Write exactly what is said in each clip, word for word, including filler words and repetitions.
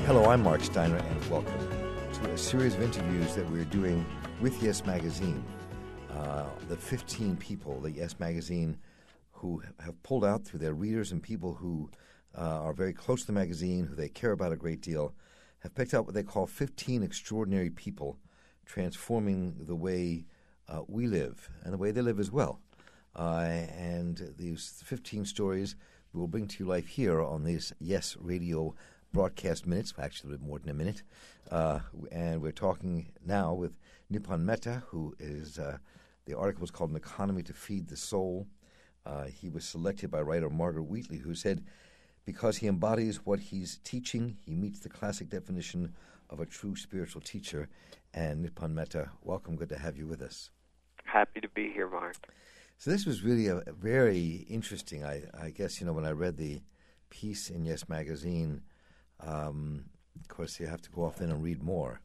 Hello, I'm Mark Steiner, and welcome to a series of interviews that we're doing with Yes Magazine. Uh, the fifteen people, the Yes Magazine, who have pulled out through their readers and people who uh, are very close to the magazine, who they care about a great deal, have picked out what they call fifteen extraordinary people transforming the way uh, we live and the way they live as well. Uh, and these fifteen stories we will bring to you life here on these Yes Radio broadcast minutes, actually a little more than a minute. Uh, and we're talking now with Nipun Mehta, who is, uh, the article was called An Economy to Feed the Soul. Uh, he was selected by writer Margaret Wheatley, who said, because he embodies what he's teaching, he meets the classic definition of a true spiritual teacher. And Nipun Mehta, welcome. Good to have you with us. Happy to be here, Mark. So this was really a, a very interesting, I, I guess, you know, when I read the piece in Yes Magazine, um, of course, you have to go off then and read more.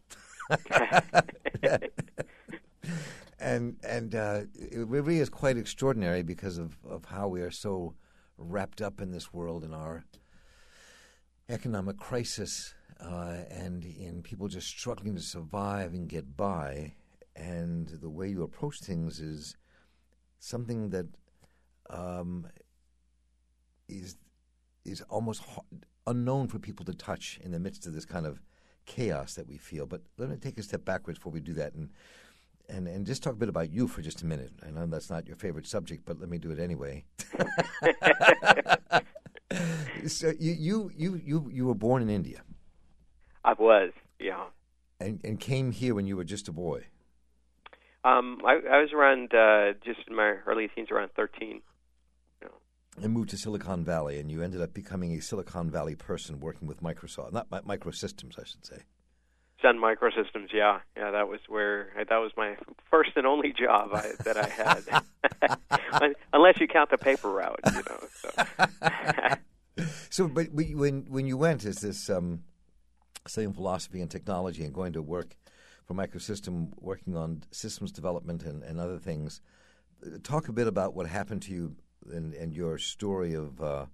and and uh, it really is quite extraordinary because of, of how we are so wrapped up in this world, in our economic crisis, uh, and in people just struggling to survive and get by. And the way you approach things is something that um, is is almost hard, unknown for people to touch in the midst of this kind of chaos that we feel. But let me take a step backwards before we do that and and, and just talk a bit about you for just a minute. I know that's not your favorite subject, but let me do it anyway. So you, you you you you were born in India. I was, yeah. And and came here when you were just a boy. Um, I, I was around uh, just in my early teens, around thirteen. And moved to Silicon Valley, and you ended up becoming a Silicon Valley person working with Microsoft, not Microsystems, I should say. Sun Microsystems, yeah, yeah. That was where that was my first and only job I, that I had, unless you count the paper route, you know. So, so but when when you went as this um, studying philosophy and technology and going to work for Microsystem, working on systems development and, and other things, talk a bit about what happened to you. And, and your story of uh,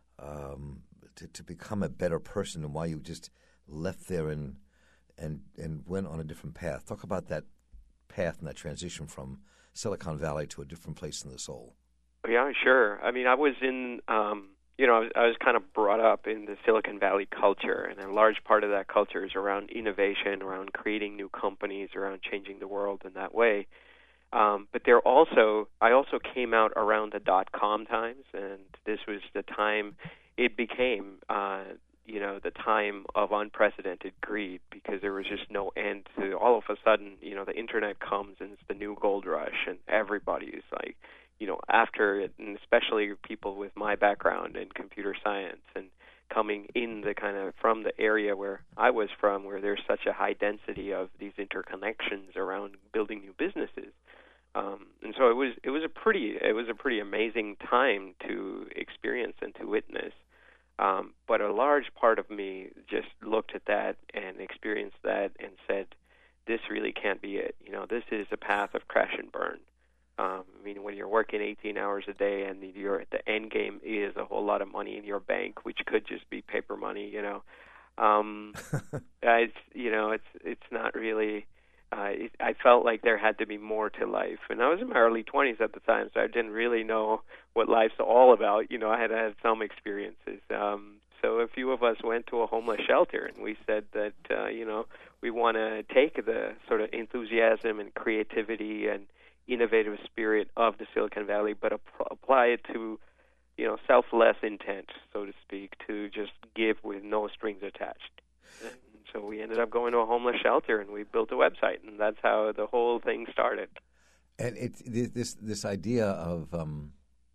um, to, to become a better person and why you just left there and and and went on a different path. Talk about that path and that transition from Silicon Valley to a different place in the soul. Yeah, sure. I mean, I was in, um, you know, I was, I was kind of brought up in the Silicon Valley culture, and a large part of that culture is around innovation, around creating new companies, around changing the world in that way. Um, but there also, I also came out around the dot-com times, and this was the time it became, uh, you know, the time of unprecedented greed, because there was just no end to. All of a sudden, you know, the internet comes and it's the new gold rush, and everybody is like, you know, after it, and especially people with my background in computer science and coming in the kind of from the area where I was from, where there's such a high density of these interconnections around building new businesses. Um, and so it was it was a pretty it was a pretty amazing time to experience and to witness. Um, but a large part of me just looked at that and experienced that and said, this really can't be it. You know, this is a path of crash and burn. Um, I mean, when you're working eighteen hours a day and your the end game is a whole lot of money in your bank, which could just be paper money, you know, um, it's you know it's it's not really. Uh, it, I felt like there had to be more to life, and I was in my early twenties at the time, so I didn't really know what life's all about. You know, I had had some experiences. Um, so a few of us went to a homeless shelter, and we said that uh, you know we want to take the sort of enthusiasm and creativity and innovative spirit of the Silicon Valley, but ap- apply it to you know selfless intent, so to speak, to just give with no strings attached. So we ended up going to a homeless shelter, and we built a website, and that's how the whole thing started. And it's this this idea of um,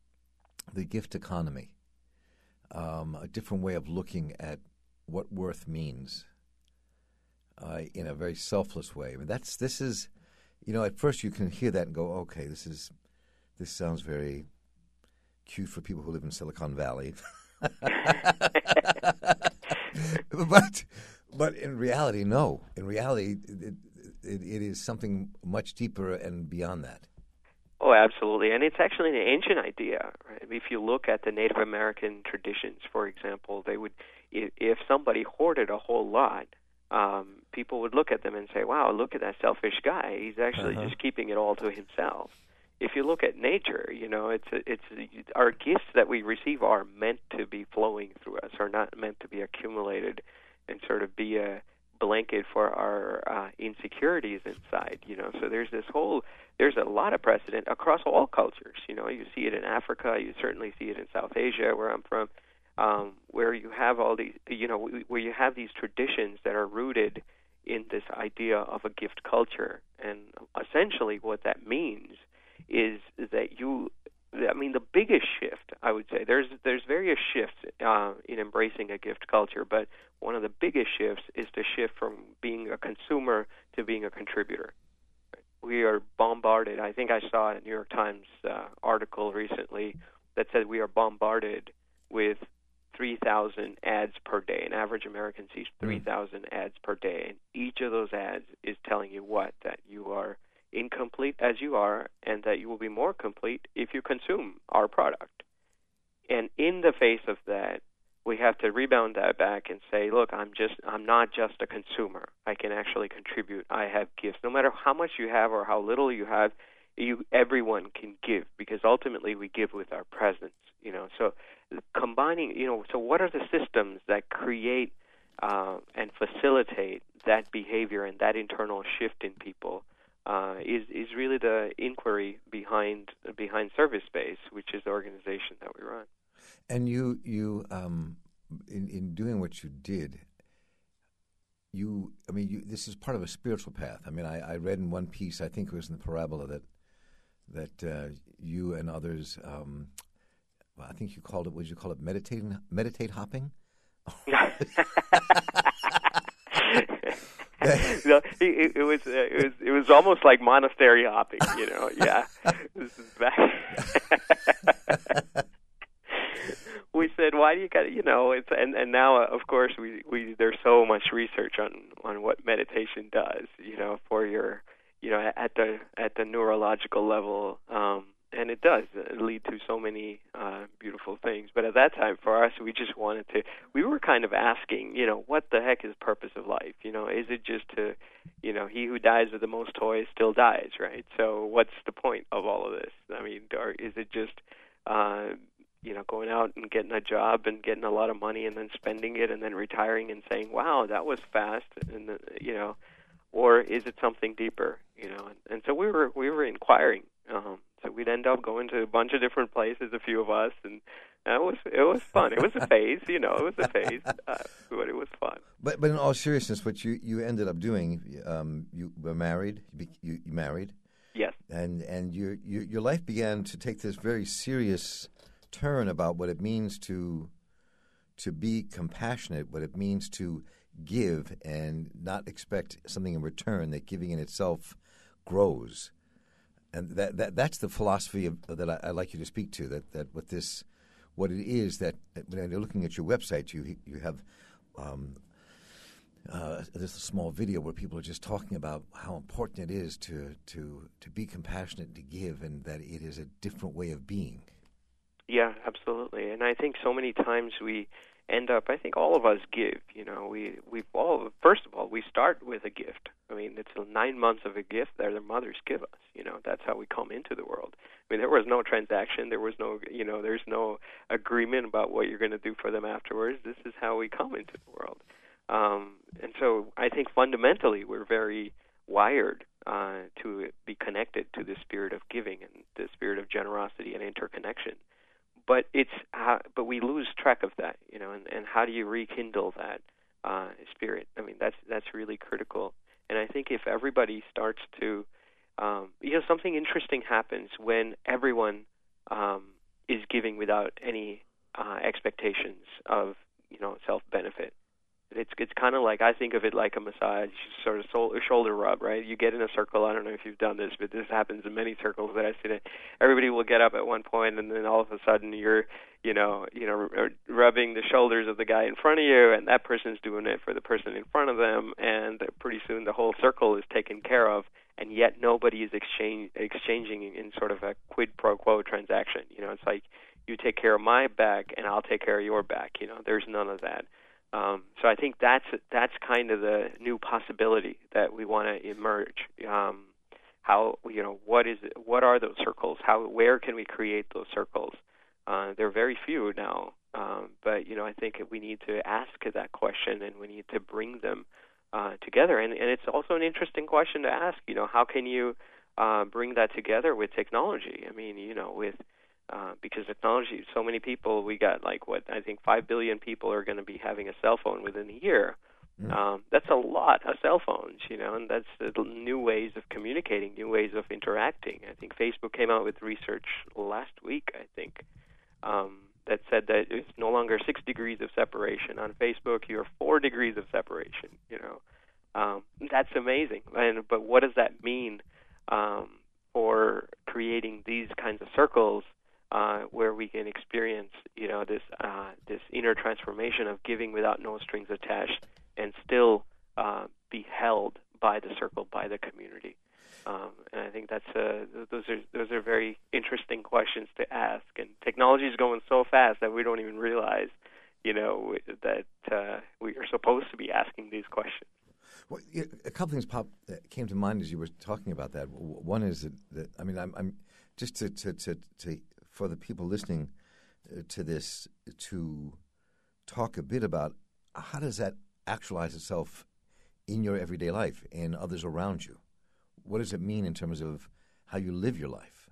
the gift economy, um, a different way of looking at what worth means uh, in a very selfless way. I mean, that's this is, you know, at first you can hear that and go, okay, this is this sounds very cute for people who live in Silicon Valley, but. But in reality, no. In reality, it, it, it is something much deeper and beyond that. Oh, absolutely. And it's actually an ancient idea, right? if you look at the Native American traditions, for example, they would, if, if somebody hoarded a whole lot, um, people would look at them and say, wow, look at that selfish guy. He's actually uh-huh. just keeping it all to himself. If you look at nature, you know, it's it's our gifts that we receive are meant to be flowing through us, are not meant to be accumulated and sort of be a blanket for our uh, insecurities inside. You know, so there's this whole there's a lot of precedent across all cultures. You know, you see it in Africa, you certainly see it in South Asia, where I'm from, um, where you have all these, you know, where you have these traditions that are rooted in this idea of a gift culture, and essentially what that means is that you, I mean, the biggest shift, I would say, there's there's various shifts uh, in embracing a gift culture, but one of the biggest shifts is to shift from being a consumer to being a contributor. We are bombarded. I think I saw a New York Times uh, article recently that said we are bombarded with three thousand ads per day. An average American sees three thousand mm. ads per day, and each of those ads is telling you what? That you are incomplete as you are, and that you will be more complete if you consume our product. And in the face of that, we have to rebound that back and say, look, I'm just I'm not just a consumer. I can actually contribute. I have gifts. No matter how much you have or how little you have, you everyone can give, because ultimately we give with our presence. You know, so combining, you know, so what are the systems that create uh, and facilitate that behavior and that internal shift in people? Uh, is is really the inquiry behind behind ServiceSpace, which is the organization that we run. And you you um, in in doing what you did, you I mean you, this is part of a spiritual path. I mean, I, I read in one piece, I think it was in the Parabola, that that uh, you and others, um, well, I think you called it, what did you call it, meditating meditate hopping? No, it, it was uh, it was it was almost like monastery hopping, you know. Yeah, this is back. We said, why do you got, you know? It's and, and now, of course, we, we there's so much research on, on what meditation does, you know, for your, you know, at the at the neurological level. Um, And it does lead to so many uh, beautiful things. But at that time, for us, we just wanted to, we were kind of asking, you know, what the heck is purpose of life? You know, is it just to, you know, he who dies with the most toys still dies, right? So what's the point of all of this? I mean, or is it just, uh, you know, going out and getting a job and getting a lot of money and then spending it and then retiring and saying, wow, that was fast, and, uh, you know, or is it something deeper, you know? And, and so we were, we were inquiring. Um, So we'd end up going to a bunch of different places, a few of us, and it was it was fun. It was a phase, you know, it was a phase, uh, but it was fun. But but in all seriousness, what you, you ended up doing, um, you were married. You, you, you married. Yes. And and your, your your life began to take this very serious turn about what it means to to be compassionate, what it means to give and not expect something in return. That giving in itself grows. And that, that that's the philosophy of, that I, I'd like you to speak to, that, that what this, what it is that, when you're looking at your website, you you have um, uh, this small video where people are just talking about how important it is to, to, to be compassionate and to give, and that it is a different way of being. Yeah, absolutely. And I think so many times we end up, I think all of us give, you know, we, we've all, first of all, we start with a gift. I mean, it's nine months of a gift that their mothers give us, you know, that's how we come into the world. I mean, there was no transaction, there was no, you know, there's no agreement about what you're going to do for them afterwards. This is how we come into the world. Um, and so I think fundamentally we're very wired uh, to be connected to the spirit of giving and the spirit of generosity and interconnection. But it's uh, but we lose track of that, you know, and, and how do you rekindle that uh, spirit? I mean, that's that's really critical. And I think if everybody starts to, um, you know, something interesting happens when everyone um, is giving without any uh, expectations of, you know, self-benefit. It's it's kind of like, I think of it like a massage, sort of soul, shoulder rub, right? You get in a circle. I don't know if you've done this, but this happens in many circles that I've seen it. Everybody will get up at one point, and then all of a sudden you're, you know, you know, rubbing the shoulders of the guy in front of you, and that person's doing it for the person in front of them, and pretty soon the whole circle is taken care of, and yet nobody is exchange, exchanging in sort of a quid pro quo transaction. You know, it's like you take care of my back and I'll take care of your back. You know, there's none of that. Um, so I think that's that's kind of the new possibility that we want to emerge. Um, how you know what is it, what are those circles? How where can we create those circles? Uh, there are very few now, um, but you know I think we need to ask that question and we need to bring them uh, together. And, and it's also an interesting question to ask. You know, how can you uh, bring that together with technology? I mean, you know, with Uh, because technology, so many people, we got like what I think five billion people are going to be having a cell phone within a year. Mm. Um, that's a lot of cell phones, you know, and that's uh, new ways of communicating, new ways of interacting. I think Facebook came out with research last week, I think, um, that said that it's no longer six degrees of separation. On Facebook, you're four degrees of separation, you know. Um, that's amazing. And but what does that mean um, for creating these kinds of circles? Uh, where we can experience, you know, this uh, this inner transformation of giving without no strings attached, and still uh, be held by the circle, by the community. Um, and I think that's uh, those are those are very interesting questions to ask. And technology is going so fast that we don't even realize, you know, that uh, we are supposed to be asking these questions. Well, a couple things pop that came to mind as you were talking about that. One is that, that I mean, I'm, I'm just to to to. to for the people listening uh, to this, to talk a bit about how does that actualize itself in your everyday life and others around you? What does it mean in terms of how you live your life?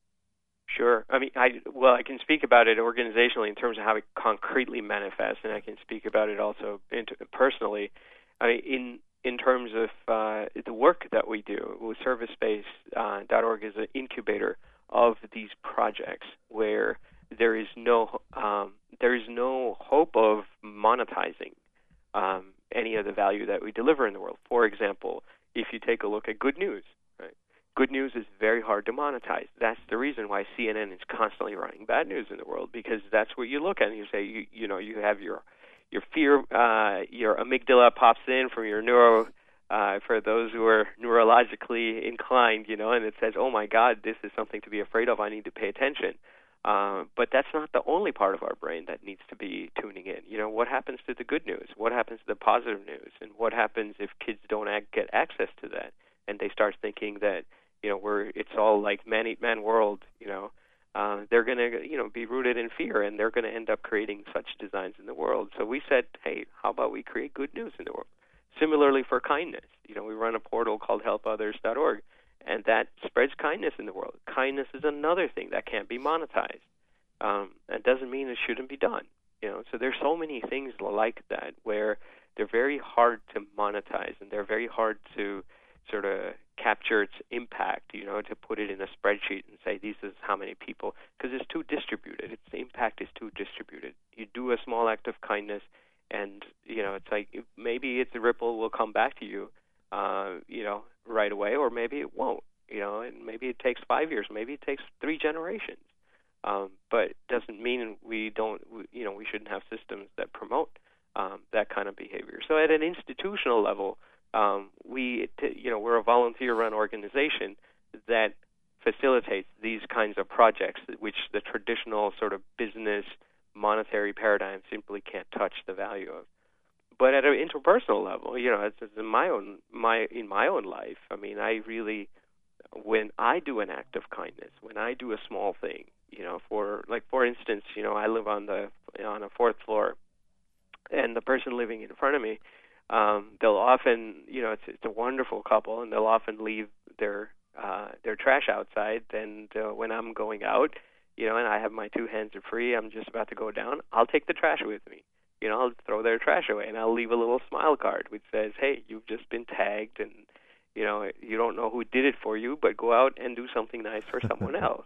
Sure. I mean, I well, I can speak about it organizationally in terms of how it concretely manifests, and I can speak about it also personally. I mean, in in terms of uh, the work that we do, service space dot org is an incubator of these projects where there is no um, there is no hope of monetizing um, any of the value that we deliver in the world. For example, if you take a look at good news, right? Good news is very hard to monetize. That's the reason why C N N is constantly running bad news in the world, because that's what you look at and you say, you you know, you have your your fear, uh, your amygdala pops in from your neuro. Uh, for those who are neurologically inclined, you know, and it says, oh, my God, this is something to be afraid of. I need to pay attention. Uh, but that's not the only part of our brain that needs to be tuning in. You know, what happens to the good news? What happens to the positive news? And what happens if kids don't act, get access to that? And they start thinking that, you know, we're it's all like man eat man world, you know. Uh, they're going to, you know, be rooted in fear, and they're going to end up creating such designs in the world. So we said, hey, how about we create good news in the world? Similarly for kindness, you know, we run a portal called help others dot org, and that spreads kindness in the world. Kindness is another thing that can't be monetized. Um, that doesn't mean it shouldn't be done. You know, so there's so many things like that where they're very hard to monetize, and they're very hard to sort of capture its impact. You know, to put it in a spreadsheet and say this is how many people, because it's too distributed. Its impact is too distributed. You do a small act of kindness, and, you know, it's like maybe it's a ripple will come back to you, uh, you know, right away, or maybe it won't, you know, and maybe it takes five years, maybe it takes three generations. Um, but it doesn't mean we don't, you know, we shouldn't have systems that promote um, that kind of behavior. So at an institutional level, um, we, you know, we're a volunteer-run organization that facilitates these kinds of projects, which the traditional sort of business monetary paradigm simply can't touch the value of. But at an interpersonal level, you know, it's, it's in my own my in my own life. I mean, I really, when I do an act of kindness, when I do a small thing, you know, for like for instance, you know, I live on the on a fourth floor, and the person living in front of me, um, they'll often, you know, it's it's a wonderful couple, and they'll often leave their uh, their trash outside, and uh, when I'm going out, you know, and I have my two hands are free, I'm just about to go down, I'll take the trash with me. You know, I'll throw their trash away, and I'll leave a little smile card which says, hey, you've just been tagged, and, you know, you don't know who did it for you, but go out and do something nice for someone else.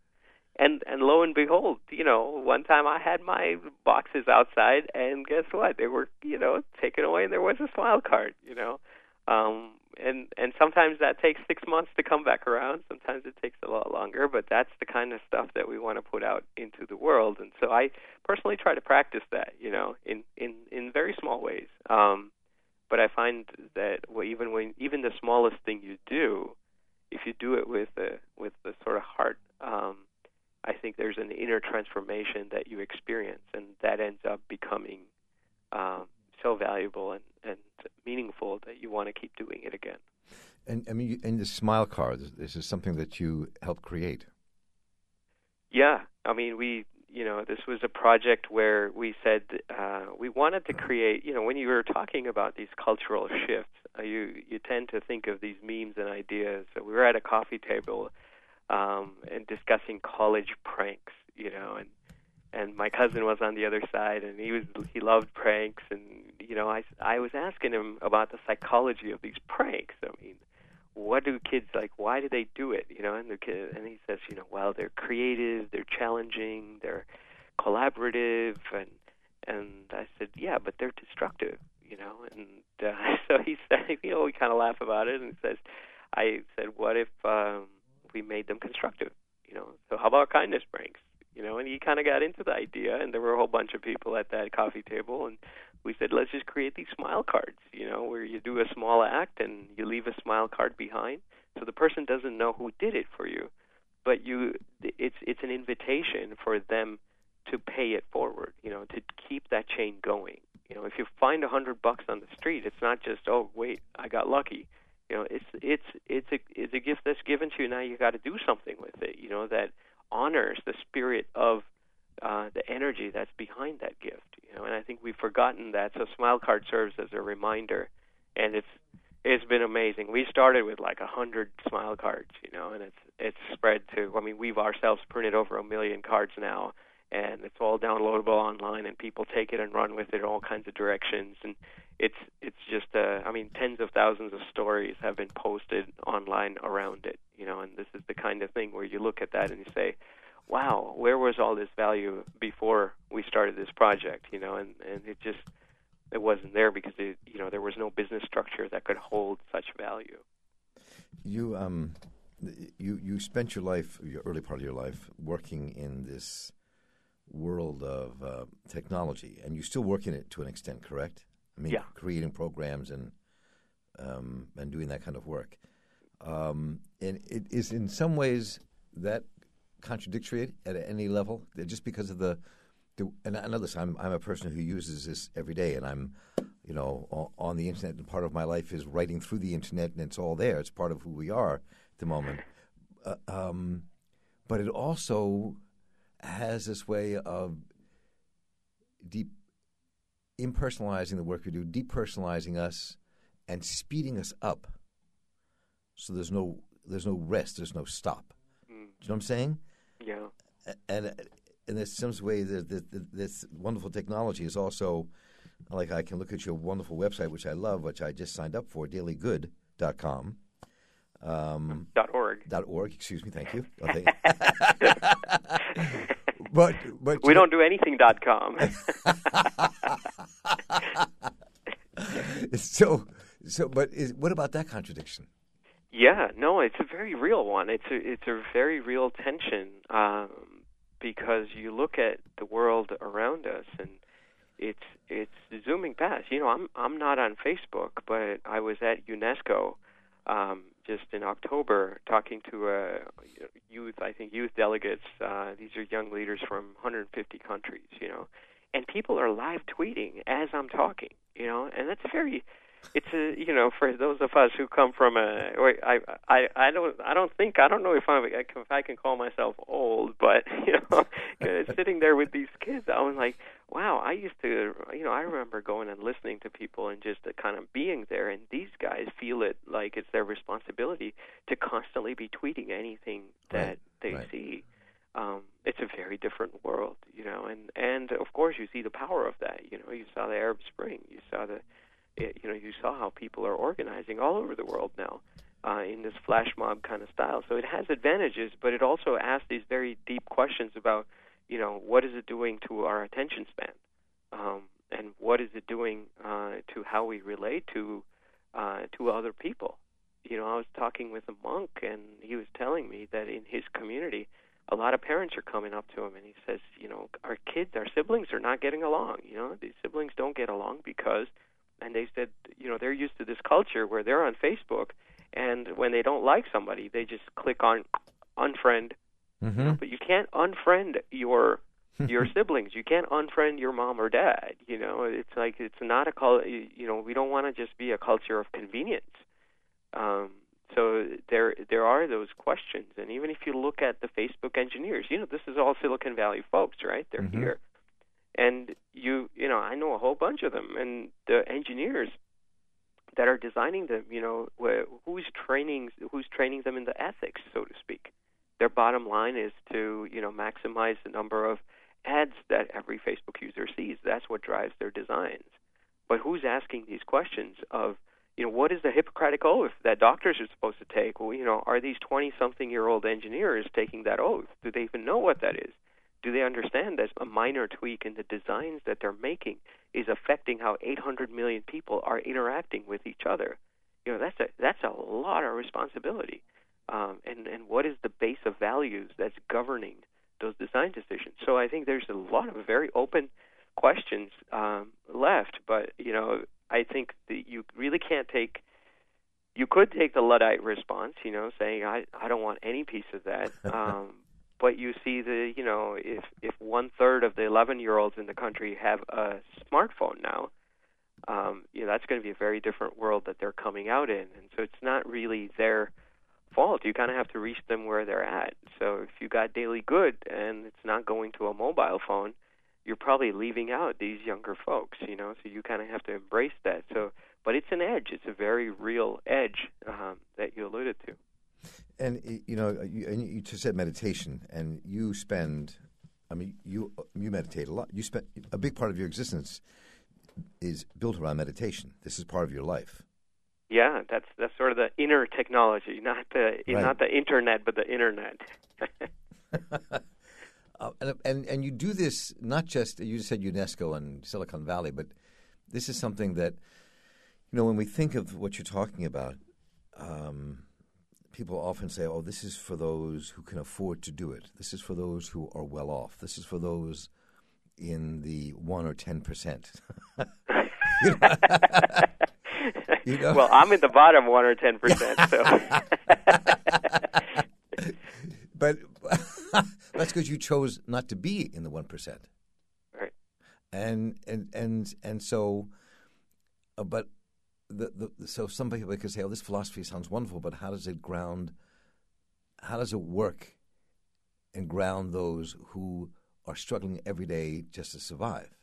And and lo and behold, you know, one time I had my boxes outside, and guess what? They were, you know, taken away, and there was a smile card, you know. Um, and and sometimes that takes six months to come back around. Sometimes it takes a lot longer, but that's the kind of stuff that we want to put out into the world. And so I personally try to practice that, you know, in, in, in very small ways. Um, but I find that well, even when even the smallest thing you do, if you do it with the with the sort of heart, um, I think there's an inner transformation that you experience, and that ends up becoming um, so valuable and, and meaningful that you want to keep doing it again. And I mean, you- and the smile card, this is something that you helped create. Yeah, I mean, we, you know, this was a project where we said uh, we wanted to create, you know, when you were talking about these cultural shifts, uh, you you tend to think of these memes and ideas. So we were at a coffee table um, and discussing college pranks, you know, and and my cousin was on the other side, and he was he loved pranks, and you know, I I was asking him about the psychology of these pranks. I mean, what do kids like? Why do they do it? You know, and the kid, and he says, you know, well, they're creative, they're challenging, they're collaborative, and and I said, yeah, but they're destructive, you know. And uh, so he said, you know, we kind of laugh about it, and he says, I said, what if um, we made them constructive? You know, so how about kindness pranks? You know, and he kind of got into the idea, and there were a whole bunch of people at that coffee table, and we said, let's just create these smile cards, you know, where you do a small act and you leave a smile card behind, so the person doesn't know who did it for you, but you, it's it's an invitation for them to pay it forward, you know, to keep that chain going. You know, if you find a hundred bucks on the street, it's not just, oh wait, I got lucky. You know, it's it's it's a it's a gift that's given to you. Now you got to do something with it. You know, that honors the spirit of uh, the energy that's behind that gift. You know, and I think we've forgotten that. So Smile Card serves as a reminder, and it's it's been amazing. We started with like a hundred Smile Cards, you know, and it's it's spread to. I mean, we've ourselves printed over a million cards now, and it's all downloadable online, and people take it and run with it in all kinds of directions, and it's it's just uh, I mean, tens of thousands of stories have been posted online around it, you know, and this is the kind of thing where you look at that and you say, wow, where was all this value before we started this project, you know, and, and it just, it wasn't there because, it, you know, there was no business structure that could hold such value. You um, you you spent your life, your early part of your life, working in this world of uh, technology, and you still work in it to an extent, correct? I mean, yeah. creating programs and um, and doing that kind of work. Um, and it is in some ways that contradictory at any level, just because of the, the and I know this, I'm I'm a person who uses this every day, and I'm, you know, on, on the internet, and part of my life is writing through the internet, and it's all there. It's part of who we are at the moment. Uh, um, but it also has this way of deep impersonalizing the work we do, depersonalizing us, and speeding us up. So there's no there's no rest, there's no stop. Mm. Do you know what I'm saying? Yeah. And in this some way, the, the, the, this wonderful technology is also, like, I can look at your wonderful website, which I love, which I just signed up for, daily good dot com. Um, dot org. Dot org, excuse me, thank you. Okay. but, but we don't do anything dot com. so, so, but is, what about that contradiction? Yeah, no, it's a very real one. It's a it's a very real tension um, because you look at the world around us, and it's it's zooming past. You know, I'm I'm not on Facebook, but I was at UNESCO um, just in October talking to a youth, I think youth delegates. Uh, these are young leaders from one hundred fifty countries. You know, and people are live tweeting as I'm talking. You know, and that's very. It's a, you know, for those of us who come from a, I, I, I don't, I don't think, I don't know if I, if I can call myself old, but you know, sitting there with these kids, I was like, wow, I used to, you know, I remember going and listening to people and just kind of being there, and these guys feel it like it's their responsibility to constantly be tweeting anything that right, they right. see. Um, it's a very different world, you know, and and of course you see the power of that. You know, you saw the Arab Spring, you saw the. It, you know, you saw how people are organizing all over the world now uh, in this flash mob kind of style. So it has advantages, but it also asks these very deep questions about, you know, what is it doing to our attention span, um, and what is it doing uh, to how we relate to uh, to other people. You know, I was talking with a monk, and he was telling me that in his community, a lot of parents are coming up to him, and he says, you know, our kids, our siblings are not getting along. You know, these siblings don't get along because. And they said, you know, they're used to this culture where they're on Facebook, and when they don't like somebody, they just click on unfriend, Mm-hmm. You know, but you can't unfriend your your siblings. You can't unfriend your mom or dad. You know, it's like it's not a cul. You know, we don't want to just be a culture of convenience. Um, so there there are those questions, and even if you look at the Facebook engineers, you know, this is all Silicon Valley folks, right? They're mm-hmm. here, and you you know, I know a whole bunch of them, and the engineers that are designing them, you know, who's training who's training them in the ethics, so to speak. Their bottom line is to, you know, maximize the number of ads that every Facebook user sees. That's what drives their designs. But who's asking these questions of, you know, what is the Hippocratic oath that doctors are supposed to take? Well, you know, are these twenty-something-year-old engineers taking that oath? Do they even know what that is? Do they understand that a minor tweak in the designs that they're making is affecting how eight hundred million people are interacting with each other? You know, that's a that's a lot of responsibility. Um, and, and what is the base of values that's governing those design decisions? So I think there's a lot of very open questions um, left. But, you know, I think that you really can't take – you could take the Luddite response, you know, saying I, I don't want any piece of that. Um, but you see the, you know, if, if one-third of the eleven-year-olds in the country have a smartphone now, um, you know, that's going to be a very different world that they're coming out in. And so it's not really their – fault. You kind of have to reach them where they're at. So if you got Daily Good and it's not going to a mobile phone, you're probably leaving out these younger folks, you know, so you kind of have to embrace that. So, but it's an edge. It's a very real edge um, that you alluded to. And, you know, you, and you just said meditation, and you spend, I mean, you you meditate a lot. You spend, a big part of your existence is built around meditation. This is part of your life. Yeah, that's that's sort of the inner technology, not the Right. not the internet, but the internet. uh, and, and and you do this not just, you just said UNESCO and Silicon Valley, but this is something that, you know, when we think of what you're talking about, um, people often say, "Oh, this is for those who can afford to do it. This is for those who are well off. This is for those in the one or ten percent." You know? You know? Well, I'm in the bottom one or ten percent. So, but that's because you chose not to be in the one percent, right? And and and and so, uh, but the, the so some people could say, "Oh, this philosophy sounds wonderful," but how does it ground? How does it work and ground those who are struggling every day just to survive?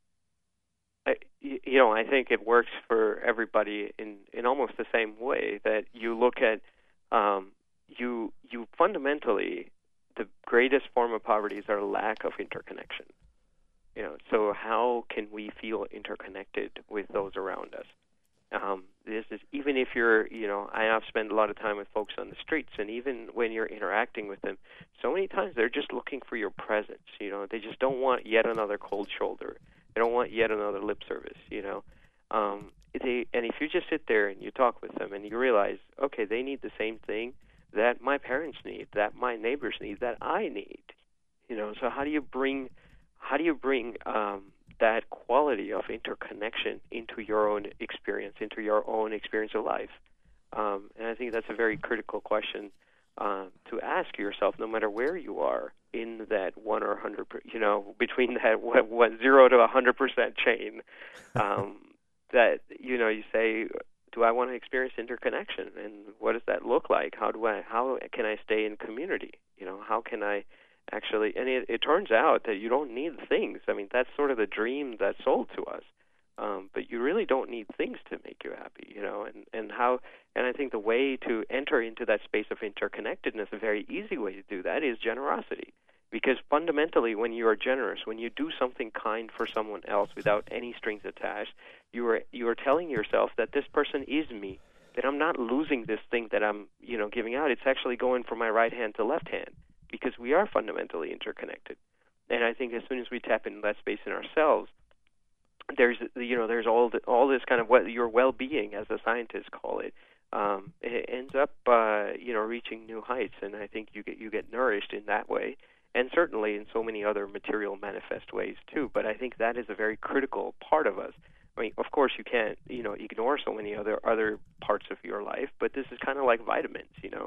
You know, I think it works for everybody in, in almost the same way that you look at um, you you fundamentally the greatest form of poverty is our lack of interconnection. You know, so how can we feel interconnected with those around us? Um, this is even if you're, you know, I have spent a lot of time with folks on the streets, and even when you're interacting with them, so many times they're just looking for your presence. You know, they just don't want yet another cold shoulder. They don't want yet another lip service, you know. Um, they, and if you just sit there and you talk with them and you realize, okay, they need the same thing that my parents need, that my neighbors need, that I need, you know. So how do you bring, how do you bring um, that quality of interconnection into your own experience, into your own experience of life? Um, and I think that's a very critical question uh, to ask yourself, no matter where you are in that one or hundred, you know, between that what, what zero to a hundred percent chain. Um, that you know, you say, do I want to experience interconnection, and what does that look like? How do I? How can I stay in community? You know, how can I actually? And it, it turns out that you don't need things. I mean, that's sort of the dream that's sold to us. Um, but you really don't need things to make you happy, you know, and, and how, and I think the way to enter into that space of interconnectedness, a very easy way to do that is generosity. Because fundamentally, when you are generous, when you do something kind for someone else without any strings attached, you are, you are telling yourself that this person is me, that I'm not losing this thing that I'm, you know, giving out. It's actually going from my right hand to left hand, because we are fundamentally interconnected. And I think as soon as we tap into that space in ourselves, there's, you know, there's all the, all this kind of what your well-being, as the scientists call it, um, it ends up, uh, you know, reaching new heights. And I think you get you get nourished in that way, and certainly in so many other material manifest ways too. But I think that is a very critical part of us. I mean, of course, you can't, you know, ignore so many other other parts of your life, but this is kind of like vitamins, you know.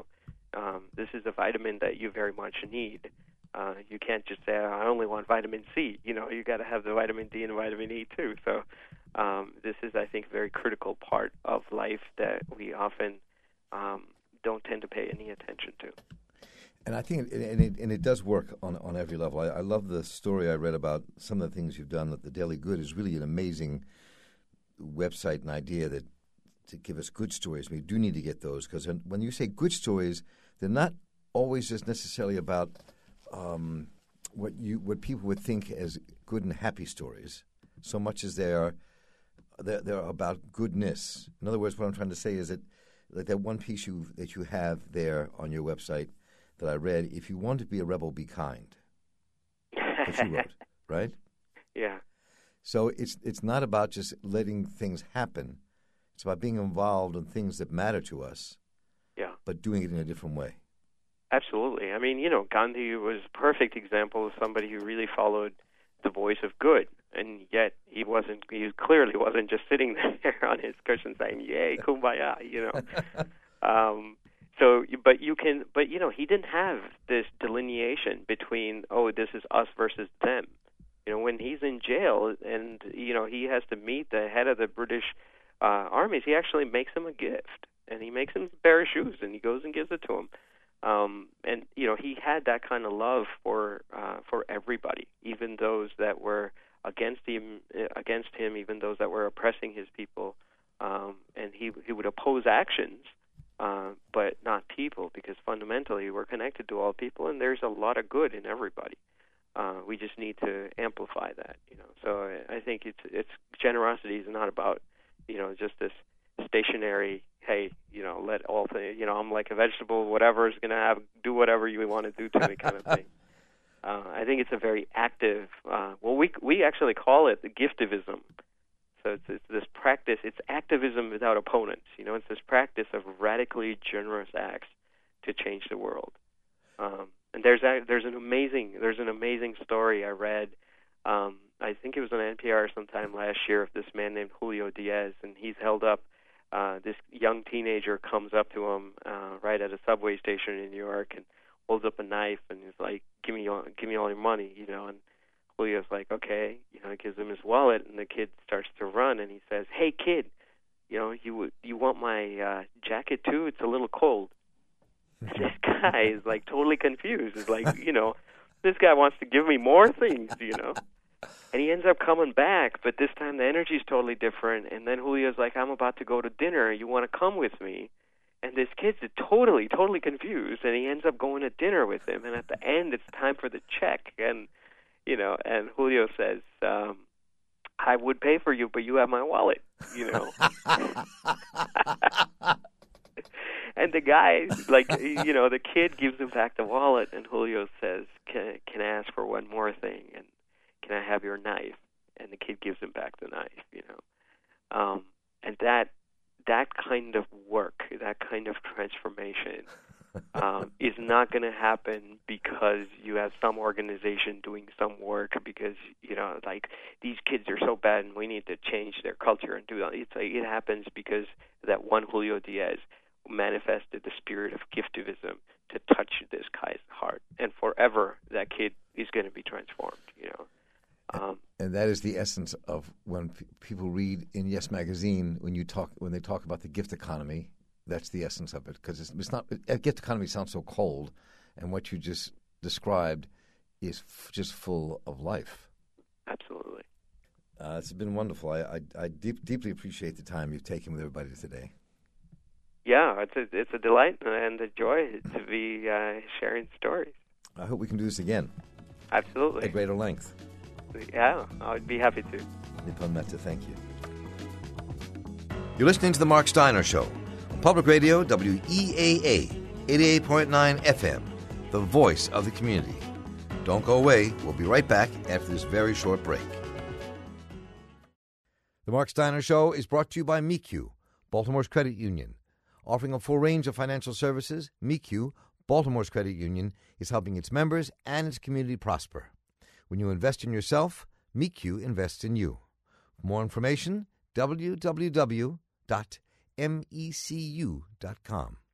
Um, this is a vitamin that you very much need. Uh, you can't just say, I only want vitamin C. You know, you got to have the vitamin D and vitamin E too. So um, this is, I think, a very critical part of life that we often um, don't tend to pay any attention to. And I think, it, and, it, and it does work on, on every level. I, I love the story I read about some of the things you've done. That the Daily Good is really an amazing website and idea that to give us good stories. We do need to get those, because when you say good stories, they're not always just necessarily about um, what you what people would think as good and happy stories, so much as they are they're, they're about goodness. In other words, what I'm trying to say is that like that one piece you that you have there on your website that I read, if you want to be a rebel, be kind. That you wrote, right? Yeah. So it's it's not about just letting things happen. It's about being involved in things that matter to us. Yeah. But doing it in a different way. Absolutely. I mean, you know, Gandhi was a perfect example of somebody who really followed the voice of good, and yet he wasn't. He clearly wasn't just sitting there on his cushion saying, "Yay, kumbaya," you know. um, so, but you can, but you know, he didn't have this delineation between, oh, this is us versus them. You know, when he's in jail and you know he has to meet the head of the British uh, armies, he actually makes him a gift, and he makes him a pair of shoes, and he goes and gives it to him. Um, and you know he had that kind of love for uh, for everybody, even those that were against him, against him, even those that were oppressing his people. Um, and he he would oppose actions, uh, but not people, because fundamentally we're connected to all people, and there's a lot of good in everybody. Uh, we just need to amplify that, you know. So I, I think it's it's generosity is not about you know just this stationary, hey, you know, let all things, you know, I'm like a vegetable, whatever is going to have, do whatever you want to do to me kind of thing. Uh, I think it's a very active, uh, well, we we actually call it the giftivism. So it's, it's this practice, it's activism without opponents, you know, it's this practice of radically generous acts to change the world. Um, and there's a, there's an amazing, there's an amazing story I read, um, I think it was on N P R sometime last year, of this man named Julio Diaz, and he's held up. Uh, this young teenager comes up to him uh, right at a subway station in New York and holds up a knife and is like, "Give me all, give me all your money," you know. And Julio's like, "Okay," you know. He gives him his wallet, and the kid starts to run, and he says, "Hey, kid, you know, you you want my uh, jacket too? It's a little cold." And this guy is like totally confused. He's like, you know, this guy wants to give me more things, you know. And he ends up coming back, but this time the energy is totally different. And then Julio's like, "I'm about to go to dinner. You want to come with me?" And this kid's totally, totally confused, and he ends up going to dinner with him. And at the end, it's time for the check. And, you know, and Julio says, um, "I would pay for you, but you have my wallet," you know. And the guy, like, you know, the kid gives him back the wallet, and Julio says, can, can I ask for one more thing? And, "Can I have your knife?" And the kid gives him back the knife, you know. Um, and that that kind of work, that kind of transformation um, is not going to happen because you have some organization doing some work because, you know, like, these kids are so bad and we need to change their culture and do that. It's like, it happens because that one Julio Diaz manifested the spirit of giftivism to touch this guy's heart. And forever, that kid is going to be transformed, you know. Um, and that is the essence of when p- people read in Yes Magazine, when you talk, when they talk about the gift economy, that's the essence of it. Because it's, it's not, a gift economy sounds so cold, and what you just described is f- just full of life. Absolutely. Uh, it's been wonderful. I, I, I deep, deeply appreciate the time you've taken with everybody today. Yeah, it's a, it's a delight and a joy to be uh, sharing stories. I hope we can do this again. Absolutely. At greater length. Yeah, I would be happy to. Nippon Metta, thank you. You're listening to The Mark Steiner Show on Public Radio, W E A A, eighty-eight point nine F M, the voice of the community. Don't go away. We'll be right back after this very short break. The Mark Steiner Show is brought to you by M E Q, Baltimore's credit union. Offering a full range of financial services, M E Q, Baltimore's credit union, is helping its members and its community prosper. When you invest in yourself, M E Q invests in you. For more information, w w w dot mecu dot com.